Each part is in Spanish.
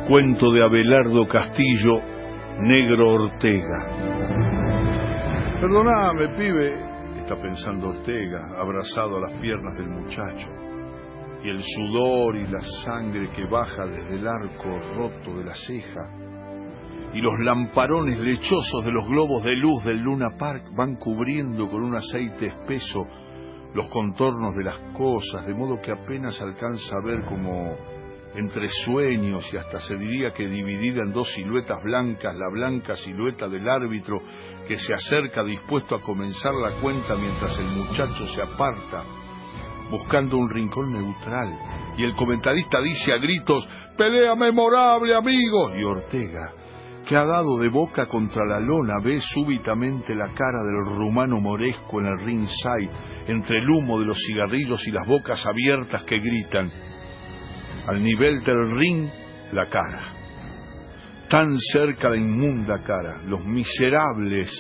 Cuento de Abelardo Castillo, Negro Ortega. Perdóname, pibe, está pensando Ortega, abrazado a las piernas del muchacho, y el sudor y la sangre que baja desde el arco roto de la ceja, y los lamparones lechosos de los globos de luz del Luna Park van cubriendo con un aceite espeso los contornos de las cosas, de modo que apenas alcanza a ver como entre sueños, y hasta se diría que dividida en dos siluetas blancas, la blanca silueta del árbitro que se acerca dispuesto a comenzar la cuenta mientras el muchacho se aparta buscando un rincón neutral, y el comentarista dice a gritos: pelea memorable, amigos, y Ortega, que ha dado de boca contra la lona, ve súbitamente la cara del rumano moresco en el ringside, entre el humo de los cigarrillos y las bocas abiertas que gritan. Al nivel del ring, la cara. Tan cerca la inmunda cara, los miserables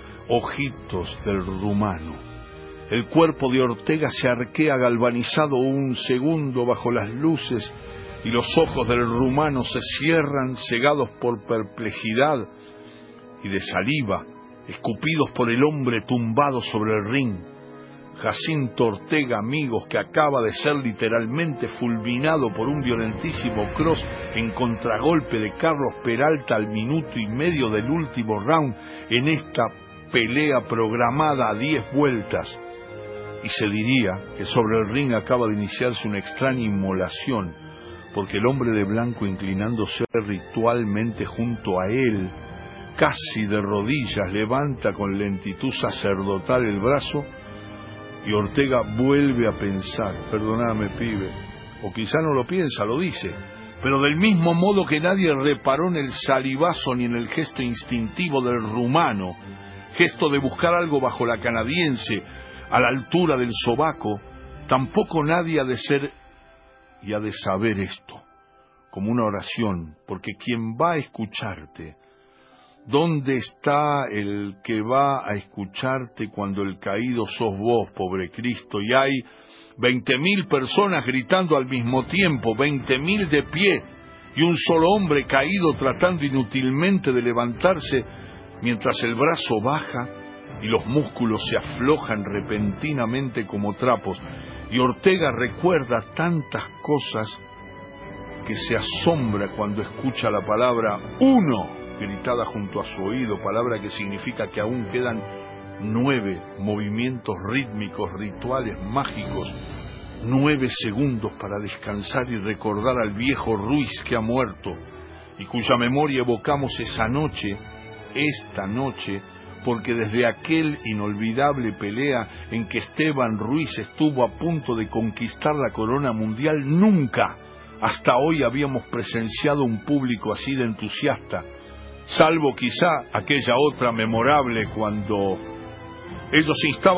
ojitos del rumano. El cuerpo de Ortega se arquea galvanizado un segundo bajo las luces, y los ojos del rumano se cierran, cegados por perplejidad y de saliva, escupidos por el hombre tumbado sobre el ring. Jacinto Ortega, amigos, que acaba de ser literalmente fulminado por un violentísimo cross en contragolpe de Carlos Peralta al minuto y medio del último round en esta pelea programada a 10 vueltas. Y se diría que sobre el ring acaba de iniciarse una extraña inmolación, porque el hombre de blanco, inclinándose ritualmente junto a él, casi de rodillas, levanta con lentitud sacerdotal el brazo, y Ortega vuelve a pensar: perdóname, pibe, o quizá no lo piensa, lo dice, pero del mismo modo que nadie reparó en el salivazo ni en el gesto instintivo del rumano, gesto de buscar algo bajo la canadiense, a la altura del sobaco, tampoco nadie ha de ser y ha de saber esto, como una oración, porque quien va a escucharte, ¿dónde está el que va a escucharte cuando el caído sos vos, pobre Cristo, y hay 20.000 personas gritando al mismo tiempo, 20.000 de pie, y un solo hombre caído tratando inútilmente de levantarse, mientras el brazo baja y los músculos se aflojan repentinamente como trapos? Y Ortega recuerda tantas cosas que se asombra cuando escucha la palabra 1 gritada junto a su oído, palabra que significa que aún quedan 9 movimientos rítmicos, rituales, mágicos, 9 segundos para descansar y recordar al viejo Ruiz que ha muerto, y cuya memoria evocamos esa noche, esta noche, porque desde aquel inolvidable pelea en que Esteban Ruiz estuvo a punto de conquistar la corona mundial, nunca hasta hoy habíamos presenciado un público así de entusiasta, salvo quizá aquella otra memorable cuando ellos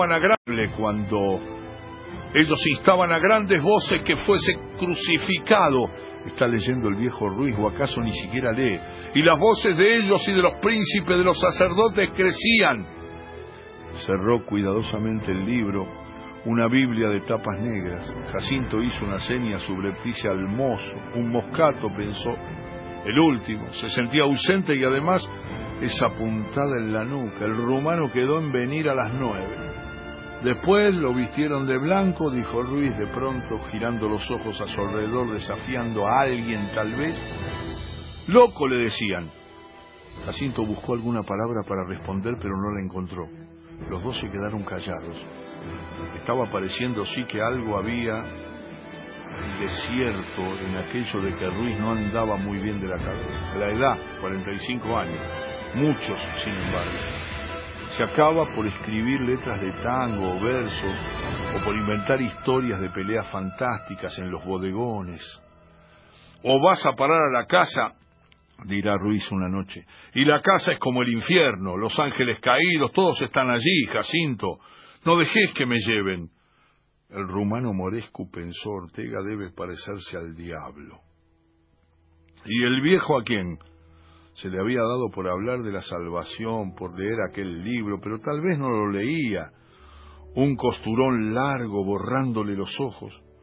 instaban a grandes voces que fuese crucificado. Está leyendo el viejo Ruiz, o acaso ni siquiera lee, y las voces de ellos y de los príncipes, de los sacerdotes, crecían. Cerró cuidadosamente el libro, una Biblia de tapas negras. Jacinto hizo una seña subrepticia al mozo. Un moscato, pensó, el último. Se sentía ausente y además esa puntada en la nuca. El rumano quedó en venir a las 9. Después lo vistieron de blanco, dijo Ruiz de pronto, girando los ojos a su alrededor, desafiando a alguien tal vez. Loco, le decían. Jacinto buscó alguna palabra para responder, pero no la encontró. Los dos se quedaron callados. Estaba pareciendo sí que algo había de cierto en aquello de que Ruiz no andaba muy bien de la cabeza. La edad, 45 años, muchos sin embargo. Se acaba por escribir letras de tango o versos, o por inventar historias de peleas fantásticas en los bodegones. O vas a parar a la casa, dirá Ruiz una noche, y la casa es como el infierno, los ángeles caídos, todos están allí, Jacinto, no dejes que me lleven. El rumano moresco, pensó Ortega, debe parecerse al diablo. ¿Y el viejo a quién? Se le había dado por hablar de la salvación, por leer aquel libro, pero tal vez no lo leía. Un costurón largo borrándole los ojos,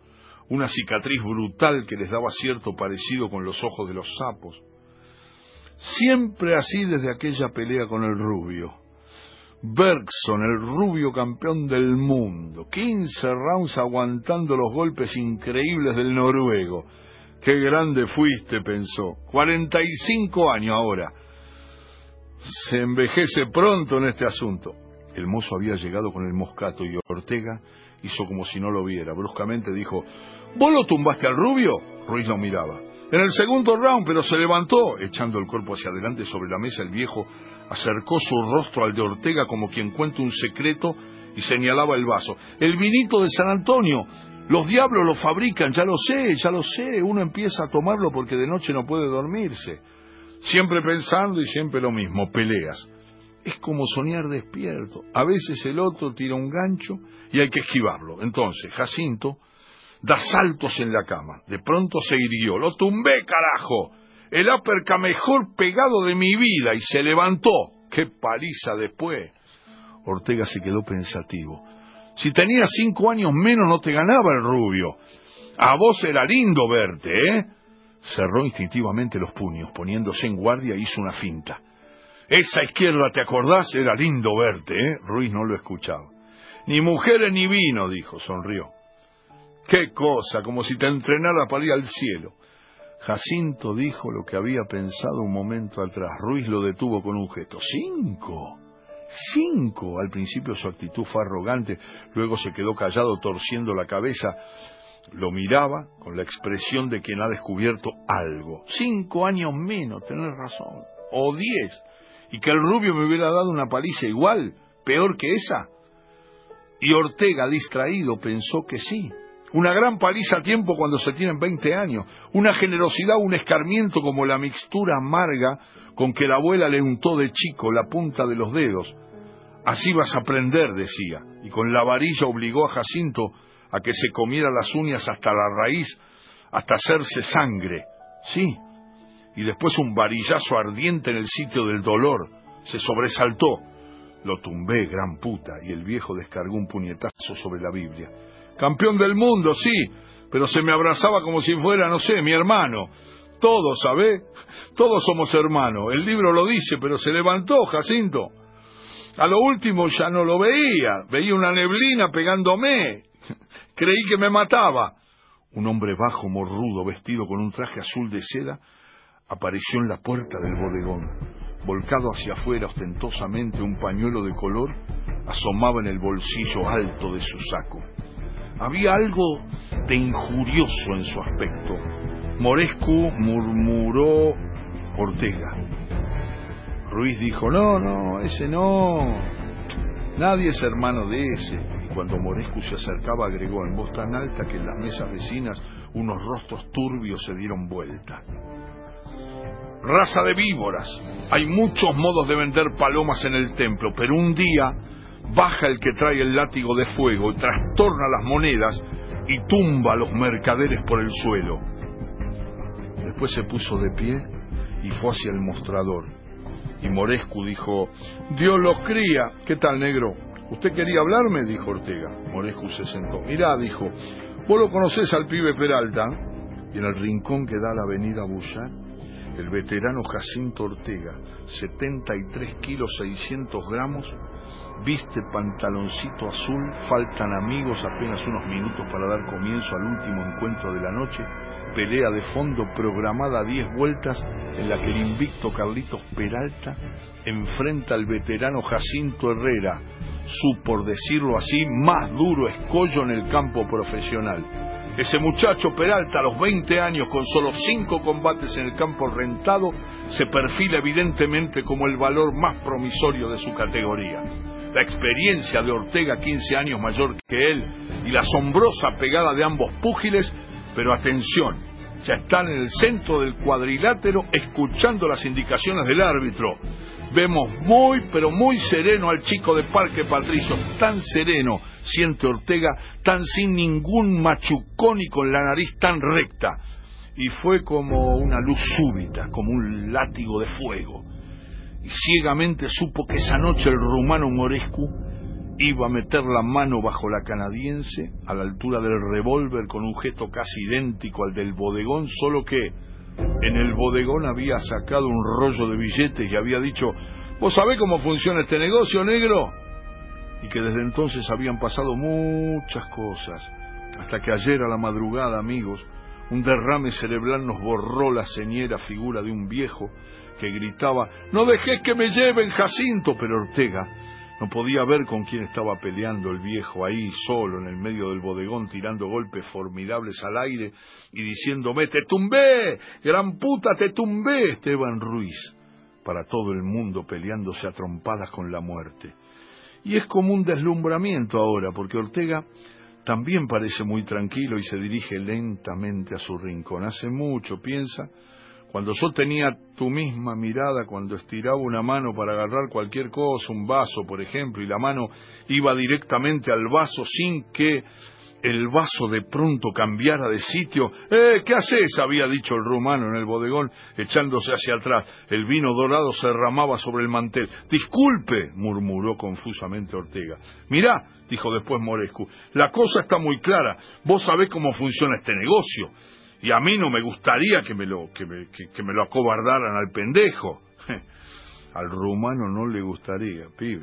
una cicatriz brutal que les daba cierto parecido con los ojos de los sapos. Siempre así desde aquella pelea con el rubio. Bergson, el rubio campeón del mundo, 15 rounds aguantando los golpes increíbles del noruego. Qué grande fuiste, pensó. 45 años ahora. Se envejece pronto en este asunto. El mozo había llegado con el moscato y Ortega hizo como si no lo viera. Bruscamente dijo: ¿Vos lo tumbaste al rubio? Ruiz lo miraba. En el segundo round, pero se levantó. Echando el cuerpo hacia adelante sobre la mesa, el viejo acercó su rostro al de Ortega como quien cuenta un secreto y señalaba el vaso. El vinito de San Antonio. Los diablos lo fabrican, ya lo sé. Uno empieza a tomarlo porque de noche no puede dormirse. Siempre pensando y siempre lo mismo, peleas. Es como soñar despierto. A veces el otro tira un gancho y hay que esquivarlo. Entonces, Jacinto da saltos en la cama. De pronto se irguió. ¡Lo tumbé, carajo! El uppercut mejor pegado de mi vida. Y se levantó. ¡Qué paliza después! Ortega se quedó pensativo. Si tenías 5 años menos no te ganaba el rubio. A vos era lindo verte, ¿eh? Cerró instintivamente los puños. Poniéndose en guardia hizo una finta. Esa izquierda, ¿te acordás? Era lindo verte, ¿eh? Ruiz no lo escuchaba. Ni mujeres ni vino, dijo, sonrió. ¡Qué cosa! Como si te entrenara para ir al cielo. Jacinto dijo lo que había pensado un momento atrás. Ruiz lo detuvo con un gesto. ¡5! Al principio su actitud fue arrogante, luego se quedó callado torciendo la cabeza. Lo miraba con la expresión de quien ha descubierto algo. 5 años menos, tenés razón. O 10. Y que el rubio me hubiera dado una paliza igual, peor que esa. Y Ortega, distraído, pensó que sí. Una gran paliza a tiempo cuando se tienen 20 años. Una generosidad, un escarmiento como la mixtura amarga con que la abuela le untó de chico la punta de los dedos. Así vas a aprender, decía. Y con la varilla obligó a Jacinto a que se comiera las uñas hasta la raíz, hasta hacerse sangre. Sí. Y después un varillazo ardiente en el sitio del dolor. Se sobresaltó. Lo tumbé, gran puta. Y el viejo descargó un puñetazo sobre la Biblia. Campeón del mundo, sí, pero se me abrazaba como si fuera, no sé, mi hermano. Todos, ¿sabés? Todos somos hermanos. El libro lo dice, pero se levantó, Jacinto. A lo último ya no lo veía. Veía una neblina pegándome. Creí que me mataba. Un hombre bajo, morrudo, vestido con un traje azul de seda, apareció en la puerta del bodegón. Volcado hacia afuera ostentosamente, un pañuelo de color asomaba en el bolsillo alto de su saco. Había algo de injurioso en su aspecto. Morescu, murmuró Ortega. Ruiz dijo: no, ese no. Nadie es hermano de ese. Y cuando Morescu se acercaba agregó en voz tan alta que en las mesas vecinas unos rostros turbios se dieron vuelta. Raza de víboras. Hay muchos modos de vender palomas en el templo, pero un día baja el que trae el látigo de fuego y trastorna las monedas y tumba a los mercaderes por el suelo. Después se puso de pie y fue hacia el mostrador. Y Morescu dijo: Dios los cría. ¿Qué tal, negro? ¿Usted quería hablarme? Dijo Ortega. Morescu se sentó. Mirá, dijo, ¿vos lo conocés al pibe Peralta? Y en el rincón que da a la avenida Bullard, el veterano Jacinto Ortega, 73 kilos 600 gramos, viste pantaloncito azul, faltan amigos, apenas unos minutos para dar comienzo al último encuentro de la noche, pelea de fondo programada a 10 vueltas en la que el invicto Carlitos Peralta enfrenta al veterano Jacinto Herrera, su, por decirlo así, más duro escollo en el campo profesional. Ese muchacho Peralta, a los 20 años, con solo 5 combates en el campo rentado, se perfila evidentemente como el valor más promisorio de su categoría. La experiencia de Ortega, 15 años mayor que él, y la asombrosa pegada de ambos púgiles, pero atención, ya están en el centro del cuadrilátero escuchando las indicaciones del árbitro. Vemos muy, pero muy sereno al chico de Parque Patricio, tan sereno, siente Ortega, tan sin ningún machucón y con la nariz tan recta. Y fue como una luz súbita, como un látigo de fuego. Y ciegamente supo que esa noche el rumano Morescu iba a meter la mano bajo la canadiense, a la altura del revólver, con un gesto casi idéntico al del bodegón, solo que en el bodegón había sacado un rollo de billetes y había dicho: ¿vos sabés cómo funciona este negocio, negro? Y que desde entonces habían pasado muchas cosas, hasta que ayer a la madrugada, amigos, un derrame cerebral nos borró la señera figura de un viejo que gritaba: «¡No dejés que me lleven, Jacinto!». Pero Ortega no podía ver con quién estaba peleando el viejo ahí solo en el medio del bodegón, tirando golpes formidables al aire y diciéndome: «¡Te tumbé! ¡Gran puta, te tumbé!». Esteban Ruiz, para todo el mundo, peleándose a trompadas con la muerte. Y es como un deslumbramiento ahora, porque Ortega también parece muy tranquilo y se dirige lentamente a su rincón. Hace mucho, piensa, cuando yo tenía tu misma mirada, cuando estiraba una mano para agarrar cualquier cosa, un vaso, por ejemplo, y la mano iba directamente al vaso sin que el vaso de pronto cambiara de sitio. ¿Qué haces?, había dicho el rumano en el bodegón, echándose hacia atrás. El vino dorado se derramaba sobre el mantel. «Disculpe», murmuró confusamente Ortega. «Mirá», dijo después Morescu, «la cosa está muy clara. Vos sabés cómo funciona este negocio. Y a mí no me gustaría que me lo acobardaran al pendejo». Al rumano no le gustaría, pibe.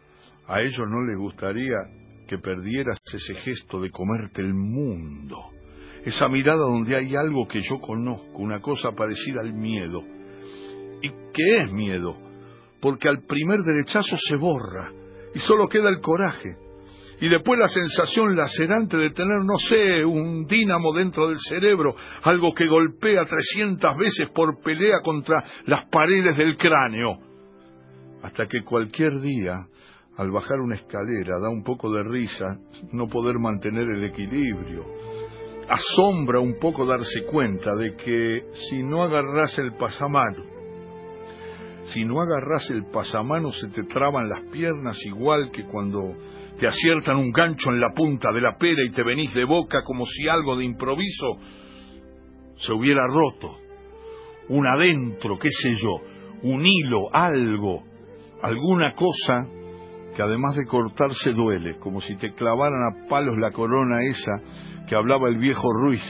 A ellos no les gustaría que perdieras ese gesto de comerte el mundo, esa mirada donde hay algo que yo conozco, una cosa parecida al miedo. ¿Y qué es miedo? Porque al primer derechazo se borra y solo queda el coraje, y después la sensación lacerante de tener, no sé, un dínamo dentro del cerebro, algo que golpea 300 veces por pelea contra las paredes del cráneo, hasta que cualquier día, al bajar una escalera, da un poco de risa no poder mantener el equilibrio. Asombra un poco darse cuenta de que si no agarrás el pasamano se te traban las piernas, igual que cuando te aciertan un gancho en la punta de la pera y te venís de boca como si algo de improviso se hubiera roto. Un adentro, qué sé yo, un hilo, algo, alguna cosa que además de cortarse duele, como si te clavaran a palos la corona esa que hablaba el viejo Ruiz.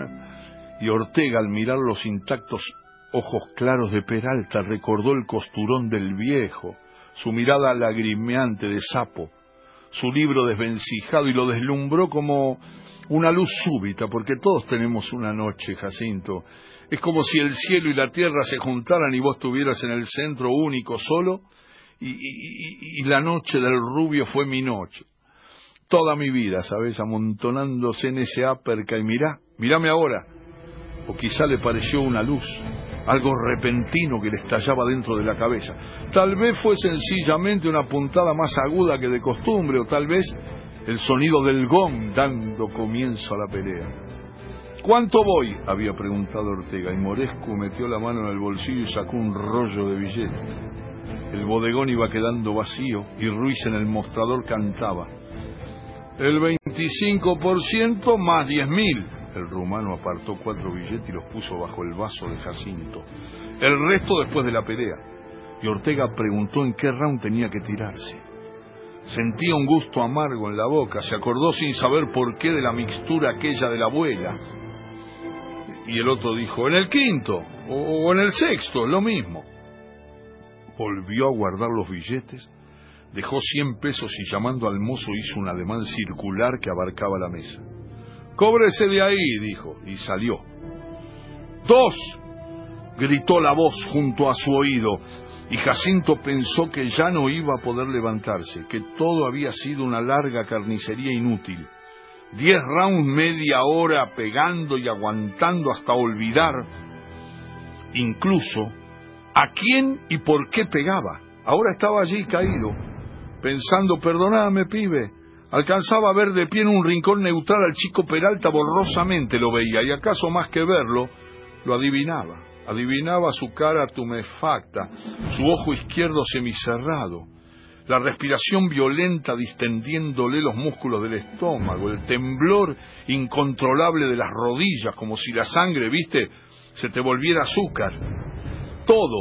Y Ortega, al mirar los intactos ojos claros de Peralta, recordó el costurón del viejo, su mirada lagrimeante de sapo, su libro desvencijado, y lo deslumbró como una luz súbita, porque todos tenemos una noche, Jacinto. Es como si el cielo y la tierra se juntaran y vos estuvieras en el centro único, solo, y la noche del rubio fue mi noche. Toda mi vida, ¿sabes?, amontonándose en ese áperca, y mírame ahora. O quizá le pareció una luz, algo repentino que le estallaba dentro de la cabeza. Tal vez fue sencillamente una puntada más aguda que de costumbre, o tal vez el sonido del gong dando comienzo a la pelea. «¿Cuánto voy?», había preguntado Ortega, y Morescu metió la mano en el bolsillo y sacó un rollo de billetes. El bodegón iba quedando vacío y Ruiz en el mostrador cantaba: «El 25% más 10.000». El rumano apartó 4 billetes y los puso bajo el vaso de Jacinto. El resto después de la pelea. Y Ortega preguntó en qué round tenía que tirarse. Sentía un gusto amargo en la boca. Se acordó sin saber por qué de la mixtura aquella de la abuela. Y el otro dijo: «En el quinto o en el sexto, lo mismo». Volvió a guardar los billetes, dejó 100 pesos y, llamando al mozo, hizo un ademán circular que abarcaba la mesa. «Cóbrese de ahí», dijo, y salió. «¡2!», gritó la voz junto a su oído, y Jacinto pensó que ya no iba a poder levantarse, que todo había sido una larga carnicería inútil. 10 rounds, media hora pegando y aguantando hasta olvidar incluso a quién y por qué pegaba. Ahora estaba allí caído, pensando: «Perdóname, pibe». Alcanzaba a ver de pie en un rincón neutral al chico Peralta, borrosamente lo veía, y acaso más que verlo, lo adivinaba. Adivinaba su cara tumefacta, su ojo izquierdo semicerrado, la respiración violenta distendiéndole los músculos del estómago, el temblor incontrolable de las rodillas, como si la sangre, ¿viste?, se te volviera azúcar. Todo,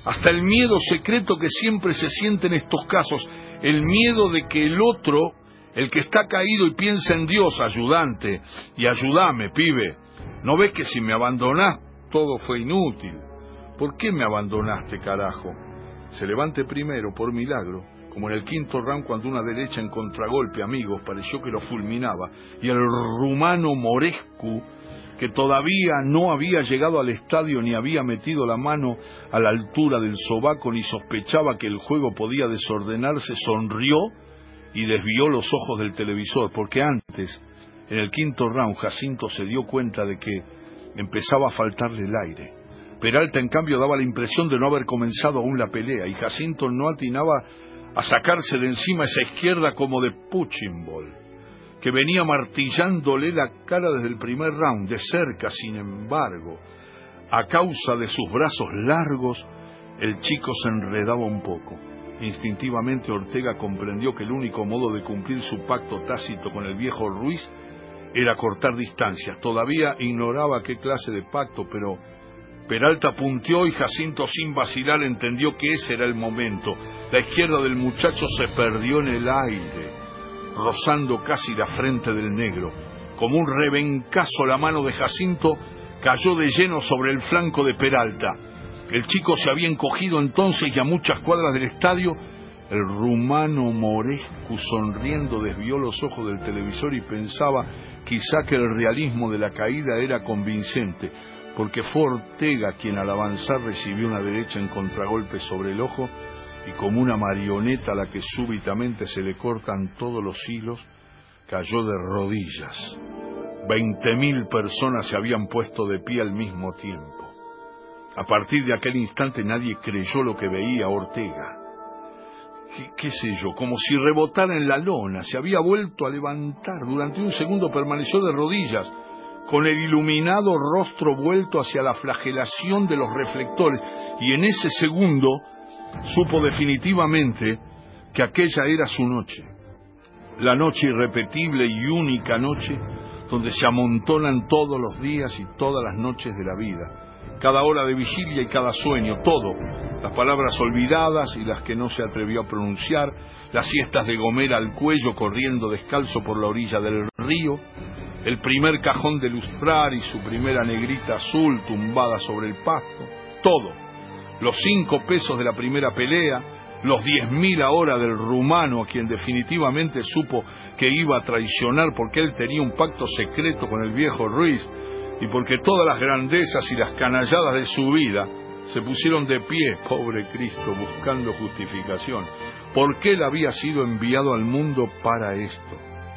hasta el miedo secreto que siempre se siente en estos casos, el miedo de que el otro, el que está caído y piensa en Dios, ayudante, y ayúdame, pibe, ¿no ves que si me abandonás todo fue inútil? ¿Por qué me abandonaste, carajo? Se levante primero, por milagro, como en el quinto round cuando una derecha en contragolpe, amigos, pareció que lo fulminaba, y el rumano Morescu, que todavía no había llegado al estadio ni había metido la mano a la altura del sobaco ni sospechaba que el juego podía desordenarse, sonrió y desvió los ojos del televisor, porque antes, en el quinto round, Jacinto se dio cuenta de que empezaba a faltarle el aire. Peralta, en cambio, daba la impresión de no haber comenzado aún la pelea, y Jacinto no atinaba a sacarse de encima esa izquierda como de punching ball, que venía martillándole la cara desde el primer round, de cerca, sin embargo. A causa de sus brazos largos, el chico se enredaba un poco. Instintivamente Ortega comprendió que el único modo de cumplir su pacto tácito con el viejo Ruiz era cortar distancias. Todavía ignoraba qué clase de pacto, pero Peralta punteó y Jacinto, sin vacilar, entendió que ese era el momento. La izquierda del muchacho se perdió en el aire, rozando casi la frente del negro. Como un rebencazo, la mano de Jacinto cayó de lleno sobre el flanco de Peralta. El chico se había encogido entonces y a muchas cuadras del estadio el rumano Morescu, sonriendo, desvió los ojos del televisor y pensaba quizá que el realismo de la caída era convincente, porque fue Ortega quien al avanzar recibió una derecha en contragolpe sobre el ojo y como una marioneta a la que súbitamente se le cortan todos los hilos, cayó de rodillas. 20.000 personas se habían puesto de pie al mismo tiempo. A partir de aquel instante nadie creyó lo que veía Ortega. ¿Qué sé yo? Como si rebotara en la lona, se había vuelto a levantar. Durante un segundo permaneció de rodillas, con el iluminado rostro vuelto hacia la flagelación de los reflectores, y en ese segundo supo definitivamente que aquella era su noche, la noche irrepetible y única noche donde se amontonan todos los días y todas las noches de la vida, cada hora de vigilia y cada sueño, todo, las palabras olvidadas y las que no se atrevió a pronunciar, las siestas de gomera al cuello corriendo descalzo por la orilla del río, el primer cajón de lustrar y su primera negrita azul tumbada sobre el pasto, todo, los 5 pesos de la primera pelea, los 10.000 ahora del rumano a quien definitivamente supo que iba a traicionar porque él tenía un pacto secreto con el viejo Ruiz y porque todas las grandezas y las canalladas de su vida se pusieron de pie, pobre Cristo, buscando justificación, porque él había sido enviado al mundo para esto.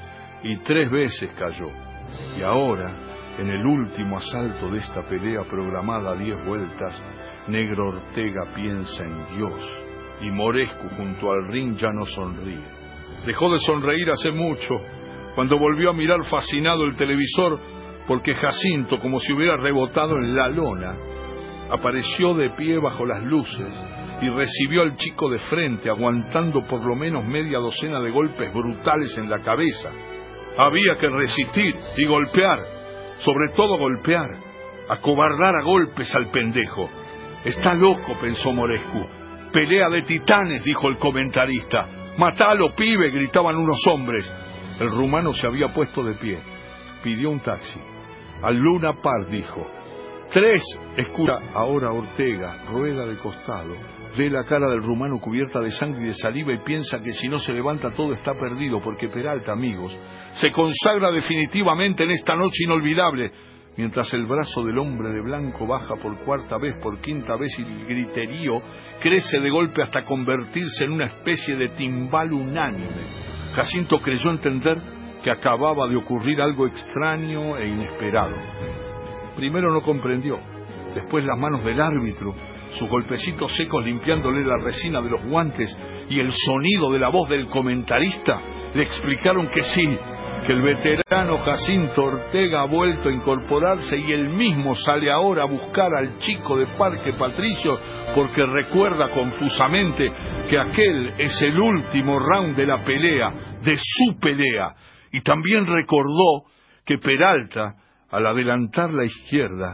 Y 3 veces cayó. Y ahora, en el último asalto de esta pelea programada a 10 vueltas, Negro Ortega piensa en Dios, y Morescu junto al ring ya no sonríe. Dejó de sonreír hace mucho, cuando volvió a mirar fascinado el televisor, porque Jacinto, como si hubiera rebotado en la lona, apareció de pie bajo las luces y recibió al chico de frente, aguantando por lo menos media docena de golpes brutales en la cabeza. Había que resistir y golpear, sobre todo golpear, acobardar a golpes al pendejo. Está loco, pensó Morescu. Pelea de titanes, dijo el comentarista. Matalo, pibe, gritaban unos hombres. El rumano se había puesto de pie. Pidió un taxi. Al Luna Park, dijo. 3, escucha ahora Ortega, rueda de costado. Ve la cara del rumano cubierta de sangre y de saliva y piensa que si no se levanta todo está perdido, porque Peralta, amigos, se consagra definitivamente en esta noche inolvidable, mientras el brazo del hombre de blanco baja por 4ª vez, por 5ª vez, y el griterío crece de golpe hasta convertirse en una especie de timbal unánime. Jacinto creyó entender que acababa de ocurrir algo extraño e inesperado. Primero no comprendió, después las manos del árbitro, sus golpecitos secos limpiándole la resina de los guantes y el sonido de la voz del comentarista le explicaron que sí, que el veterano Jacinto Ortega ha vuelto a incorporarse y él mismo sale ahora a buscar al chico de Parque Patricios porque recuerda confusamente que aquel es el último round de la pelea, de su pelea, y también recordó que Peralta, al adelantar la izquierda,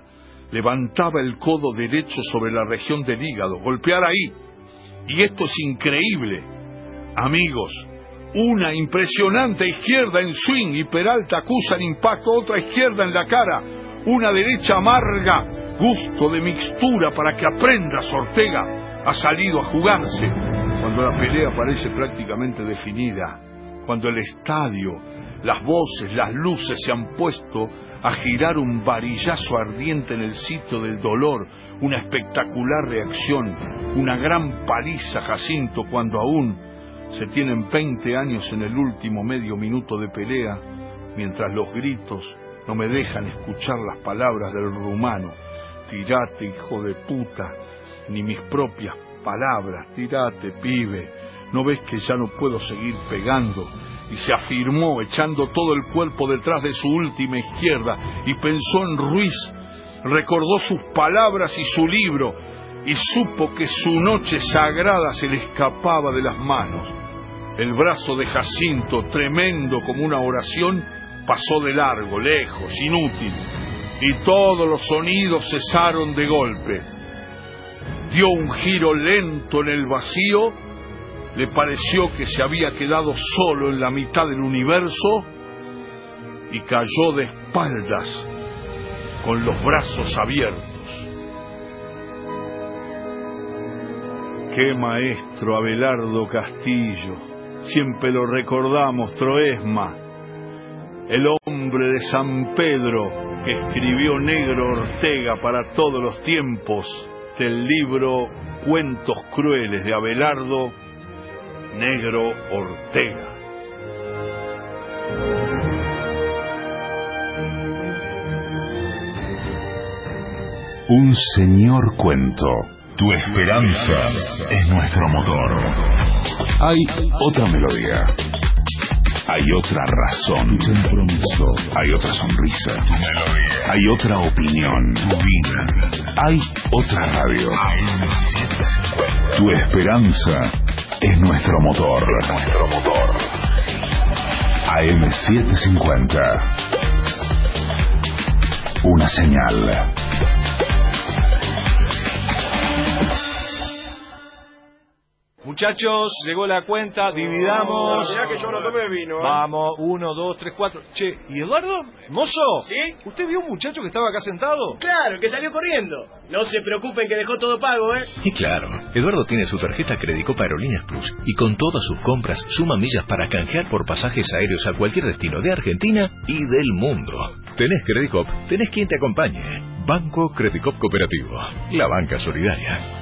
levantaba el codo derecho sobre la región del hígado. Golpear ahí. Y esto es increíble. Amigos, una impresionante izquierda en swing y Peralta acusa el impacto, otra izquierda en la cara, una derecha amarga, gusto de mixtura para que aprendas. Ortega ha salido a jugarse. Cuando la pelea parece prácticamente definida, cuando el estadio, las voces, las luces se han puesto a girar un varillazo ardiente en el sitio del dolor, una espectacular reacción, una gran paliza, Jacinto, cuando aún se tienen 20 años en el último medio minuto de pelea, mientras los gritos no me dejan escuchar las palabras del rumano. Tirate, hijo de puta, ni mis propias palabras. Tirate, pibe, ¿no ves que ya no puedo seguir pegando? Y se afirmó, echando todo el cuerpo detrás de su última izquierda, y pensó en Ruiz, recordó sus palabras y su libro, y supo que su noche sagrada se le escapaba de las manos. El brazo de Jacinto, tremendo como una oración, pasó de largo, lejos, inútil, y todos los sonidos cesaron de golpe. Dio un giro lento en el vacío, le pareció que se había quedado solo en la mitad del universo y cayó de espaldas con los brazos abiertos. ¡Qué maestro Abelardo Castillo! Siempre lo recordamos, Troesma, el hombre de San Pedro que escribió Negro Ortega para todos los tiempos, del libro Cuentos Crueles de Abelardo Negro Ortega. Un señor cuento. Tu esperanza es nuestro motor. Hay otra melodía. Hay otra razón. Tu compromiso. Hay otra sonrisa. Tu melodía. Hay otra opinión. Tu vida. Hay otra radio. Tu esperanza es nuestro motor. Nuestro motor. AM750. Una señal. Muchachos, llegó la cuenta, dividamos. Mirá que yo no tomé vino, ¿eh? Vamos, 1, 2, 3, 4. Che, ¿y Eduardo? ¿Mozo? ¿Sí? ¿Usted vio un muchacho que estaba acá sentado? Claro, que salió corriendo. No se preocupen que dejó todo pago, ¿eh? Y claro, Eduardo tiene su tarjeta Credicop Aerolíneas Plus y con todas sus compras suma millas para canjear por pasajes aéreos a cualquier destino de Argentina y del mundo. Tenés Credicop, tenés quien te acompañe. Banco Credicop Cooperativo, la banca solidaria.